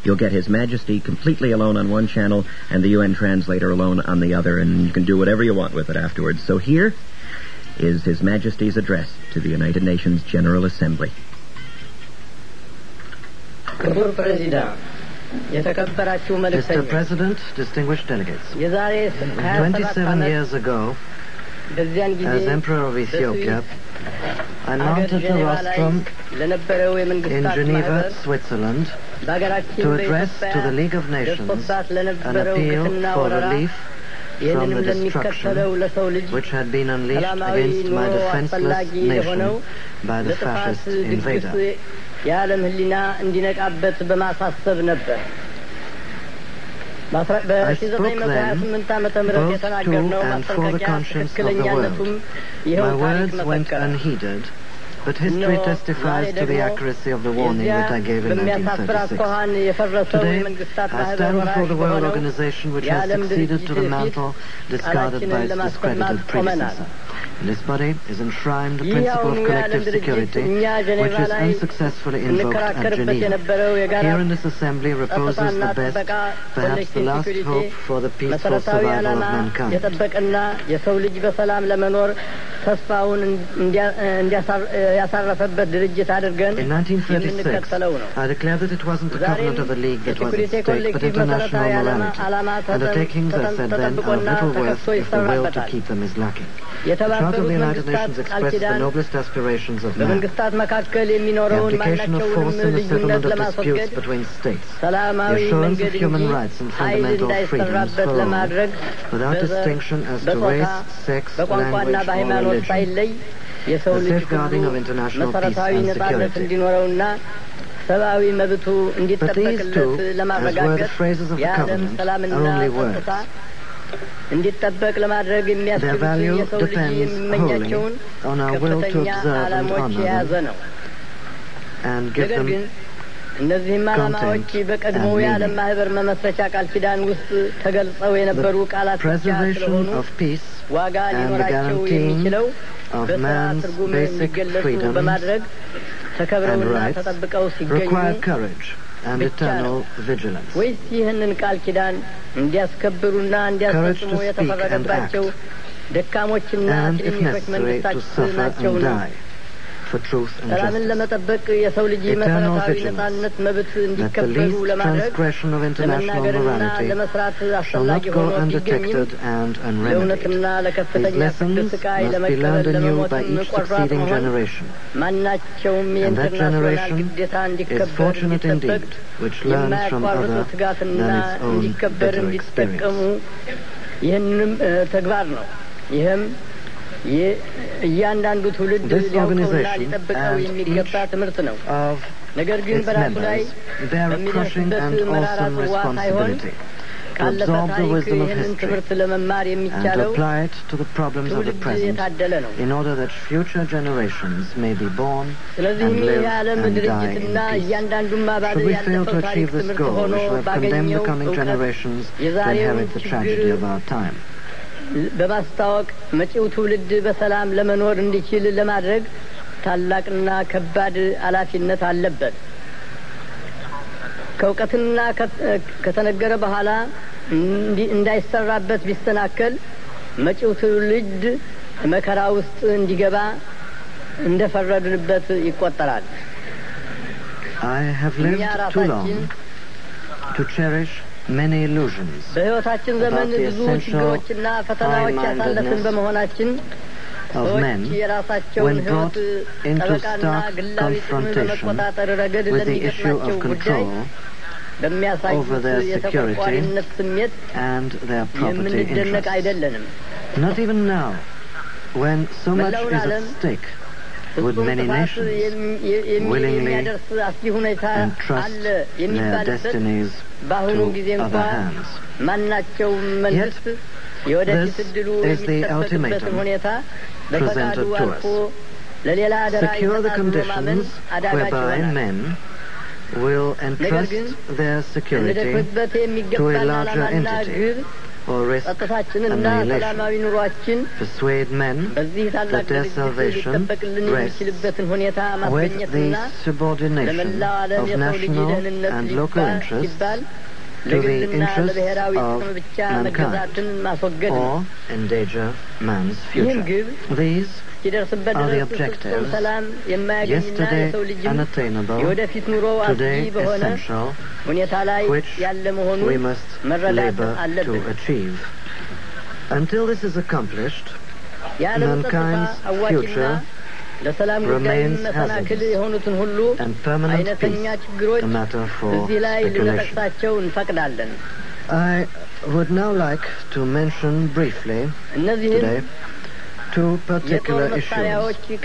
You'll get His Majesty completely alone on one channel and the UN translator alone on the other, and you can do whatever you want with it afterwards. So here is His Majesty's address to the United Nations General Assembly. Mr. President, distinguished delegates, 27 years ago, as Emperor of Ethiopia, I mounted the rostrum in Geneva, Switzerland, to address to the League of Nations an appeal for relief from the destruction which had been unleashed against my defenseless nation by the fascist invader. I spoke then both to and for the conscience of the world. My words went unheeded, but history testifies to the accuracy of the warning that I gave in 1936. Today, I stand before the World Organization which has succeeded to the mantle discarded by its discredited predecessor. In this body is enshrined the principle of collective security, which is unsuccessfully invoked at Geneva. Here in this assembly reposes the best, perhaps the last hope for the peaceful survival of mankind. In 1936, I declared that it wasn't the covenant of the League that was at stake, but international morality. Undertakings, I said then, are little worth if the will to keep them is lacking. The Charter of the United Nations expressed the noblest aspirations of man. The application of force in the settlement of disputes between states. The assurance of human rights and fundamental freedoms for all, without distinction as to race, sex, language, or religion. The safeguarding of international peace and security. But these two, as were the phrases of the covenant, are only words. Their value depends wholly on our will to observe and honor them and give them content and meaning. The preservation of peace and the guaranteeing of man's basic freedoms and rights require courage and eternal vigilance. Courage to speak and act, and if necessary to suffer and die for truth and justice. Eternal vigilance that the least transgression of international morality shall not go undetected and unremedied. These lessons must be learned anew by each succeeding generation. And that generation is fortunate indeed, which learns from other than its own bitter experience. This organization and each of its members bear a crushing and awesome responsibility to absorb the wisdom of history and to apply it to the problems of the present in order that future generations may be born and live and die in peace. Should we fail to achieve this goal, we shall have condemned the coming generations to inherit the tragedy of our time. በማስታወቅ መጪው ትውልድ በሰላም ለመኖር እንዲችል ለማድረግ ታላቅና ከባድ ኃላፊነት አለበት። ከውቀትና ከተነገረ በኋላ እንዳይሰራበት ቢስተናከል መጪው ትውልድ መከራ ውስጥ እንዲገባ እንደፈረድንበት ይቆጠራል። I have lived too long to cherish many illusions about the essential high-mindedness of men when brought into stark confrontation with the issue of control over their security and their property interests. Not even now, when so much is at stake, would many nations willingly entrust their destinies to other hands. Yet, this is the ultimatum presented to us. Secure the conditions whereby men will entrust their security to a larger entity or risk annihilation. Persuade men that their salvation rests with the subordination of national and local interests to the interests of mankind, or endanger man's future. These are the objectives, yesterday unattainable, today essential, which we must labor to achieve. Until this is accomplished, mankind's future remains hazardous, and permanent peace a matter for speculation. I would now like to mention briefly today two particular issues: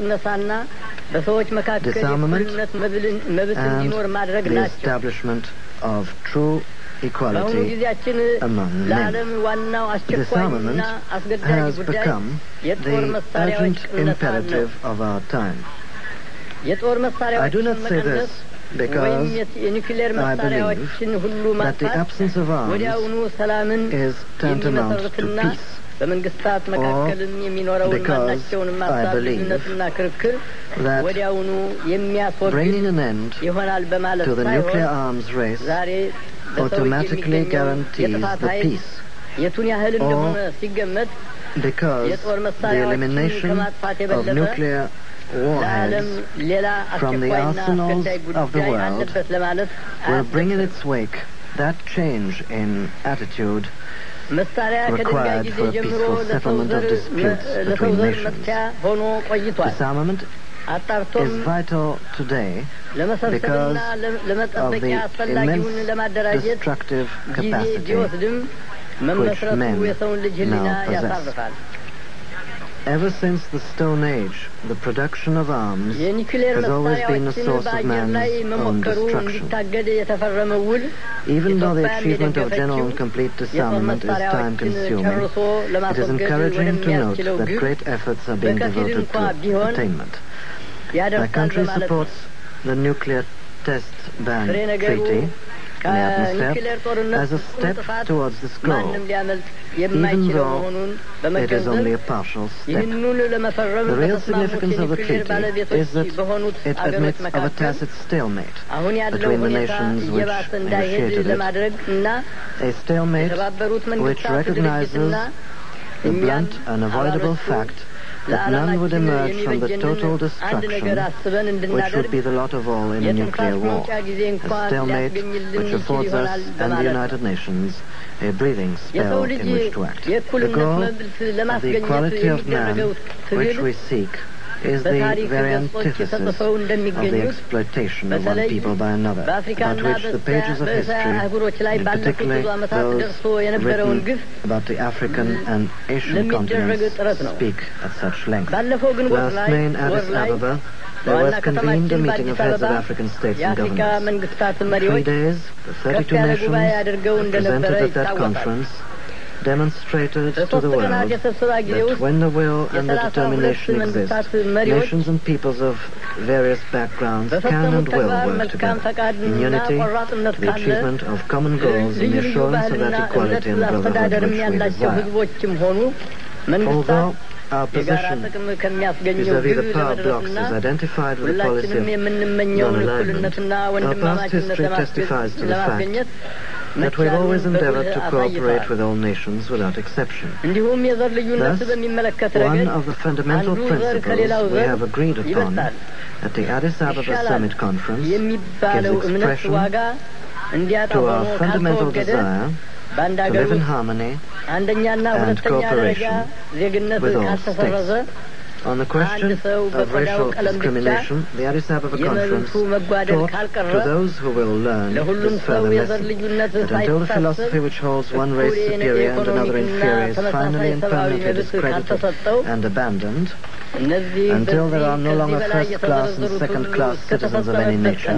disarmament and the establishment of true equality among men. Disarmament has become the urgent imperative of our time. I do not say this because I believe that the absence of arms is tantamount to peace, or because I believe that bringing an end to the nuclear arms race automatically guarantees the peace, or because the elimination of nuclear warheads from the arsenals of the world will bring in its wake that change in attitude required for a peaceful settlement of disputes between nations. Disarmament is vital today because of the immense destructive capacity which men now possess. Ever since the Stone Age, the production of arms has always been a source of man's own destruction. Even though the achievement of general and complete disarmament is time-consuming, it is encouraging to note that great efforts are being devoted to attainment. My country supports the nuclear test ban treaty in the atmosphere as a step towards this goal, even though it is only a partial step. The real significance of the treaty is that it admits of a tacit stalemate between the nations which initiated it, a stalemate which recognizes the blunt, unavoidable fact that none would emerge from the total destruction which would be the lot of all in a nuclear war. A stalemate which affords us and the United Nations a breathing spell in which to act. The goal of the equality of man which we seek is the very antithesis of the exploitation of one people by another, about which the pages of history, and particularly those written about the African and Asian continents, speak at such length. Last May in Addis Ababa, there was convened a meeting of heads of African states and governments. In 3 days, the 32 nations represented at that conference demonstrated to the world that when the will and the determination exist, nations and peoples of various backgrounds can and will work together in unity to the achievement of common goals and the assurance of that equality and brotherhood which we desire. Although our position vis-à-vis the power blocks is identified with the policy of non-alignment, our past history testifies to the fact that we've always endeavored to cooperate with all nations without exception. Thus, one of the fundamental principles we have agreed upon at the Addis Ababa Summit Conference gives expression to our fundamental desire to live in harmony and cooperation with all states. On the question of racial discrimination, the Addis Ababa Conference taught to those who will learn this further lesson that until the philosophy which holds one race superior and another inferior is finally and permanently discredited and abandoned, until there are no longer first-class and second-class citizens of any nature,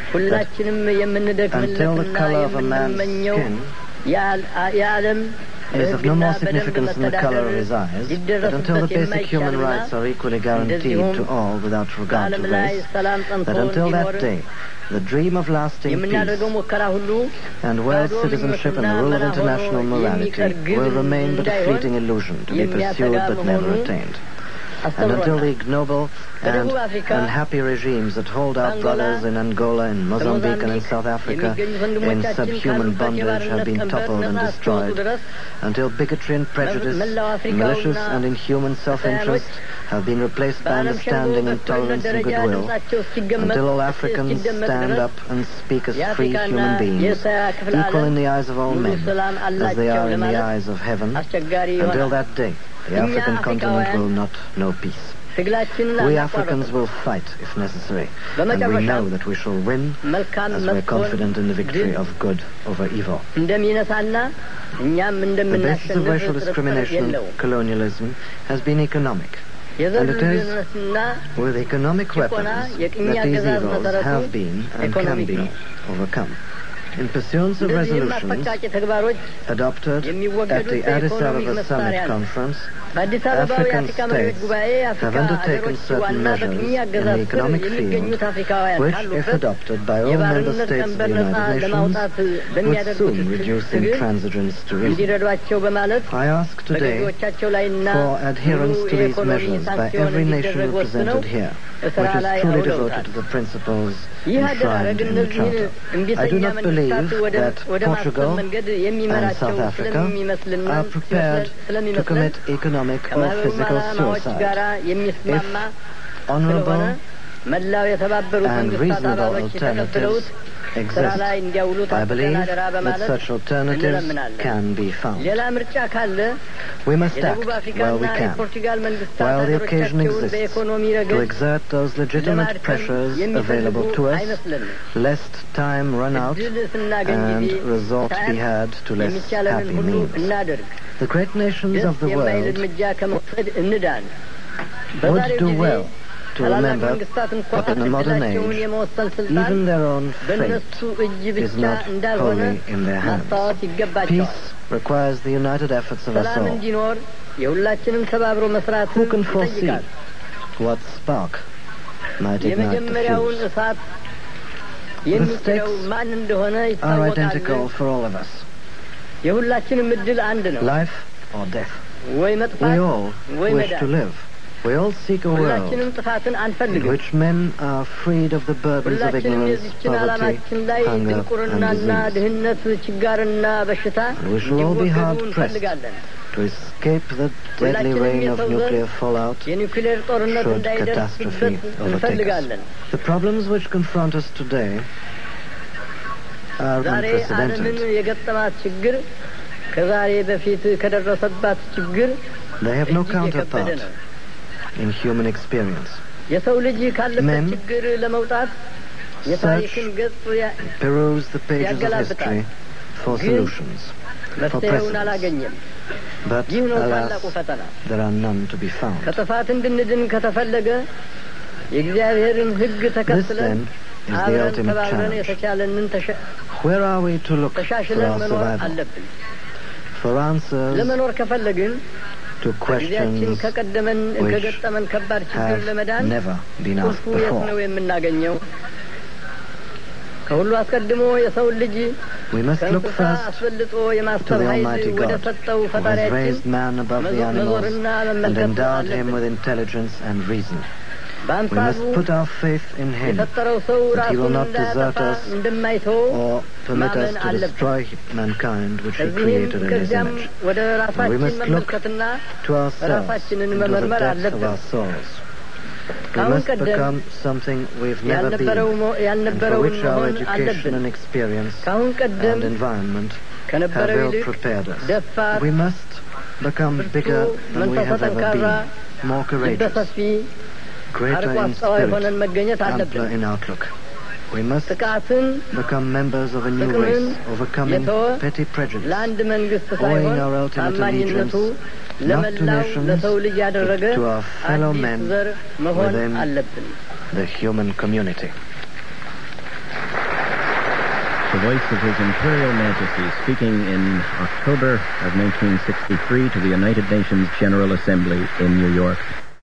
until the color of a man's skin is of no more significance than the color of his eyes, that until the basic human rights are equally guaranteed to all without regard to race, that until that day, the dream of lasting peace and world citizenship and the rule of international morality will remain but a fleeting illusion to be pursued but never attained. And until the ignoble and unhappy regimes that hold our brothers in Angola, in Mozambique, and in South Africa in subhuman bondage have been toppled and destroyed, until bigotry and prejudice, malicious and inhuman self-interest have been replaced by understanding and tolerance and goodwill, until all Africans stand up and speak as free human beings, equal in the eyes of all men, as they are in the eyes of heaven, until that day, the African continent will not know peace. We Africans will fight if necessary, and we know that we shall win as we are confident in the victory of good over evil. The basis of racial discrimination and colonialism has been economic, and it is with economic weapons that these evils have been and can be overcome. In pursuance of resolutions adopted at the Addis Ababa Summit Conference, African states have undertaken certain measures in the economic field which, if adopted by all member states of the United Nations, would soon reduce intransigence to reason. I ask today for adherence to these measures by every nation represented here, which is truly devoted to the principles enshrined in the Charter. I do not believe that Portugal and South Africa are prepared to commit economic or physical suicide. If honorable and reasonable alternatives exist, I believe that such alternatives can be found. We must act while we can, while the occasion exists, to exert those legitimate pressures available to us, lest time run out and resort be had to less happy means. The great nations of the world would do well to remember that in the modern age, even their own fate is not wholly in their hands. Peace requires the united efforts of us all. Who can foresee what spark might ignite the fuse? The stakes are identical for all of us. Life or death. We all wish to live. We all seek a world in which men are freed of the burdens of ignorance, poverty, hunger, and disease. And we shall all be hard-pressed to escape the deadly rain of nuclear fallout should catastrophe overtake us. The problems which confront us today are unprecedented. They have no counterpart in human experience. Men search, peruse the pages of history for solutions, for precedents. But, alas, there are none to be found. This, then, is the ultimate challenge. Where are we to look for our survival? For answers to questions which have never been asked before. We must look first to the Almighty God, who has raised man above the animals and endowed him with intelligence and reason. We must put our faith in him, that he will not desert us or permit us to destroy mankind which he created in his image. And we must look to ourselves, into the depths of our souls. We must become something we've never been, and for which our education and experience and environment have ill prepared us. We must become bigger than we have ever been, more courageous, greater in spirit, ampler in outlook. We must become members of a new race, overcoming petty prejudice, owing our ultimate allegiance not to nations, but to our fellow men within the human community. the voice of His Imperial Majesty speaking in October of 1963 to the United Nations General Assembly in New York.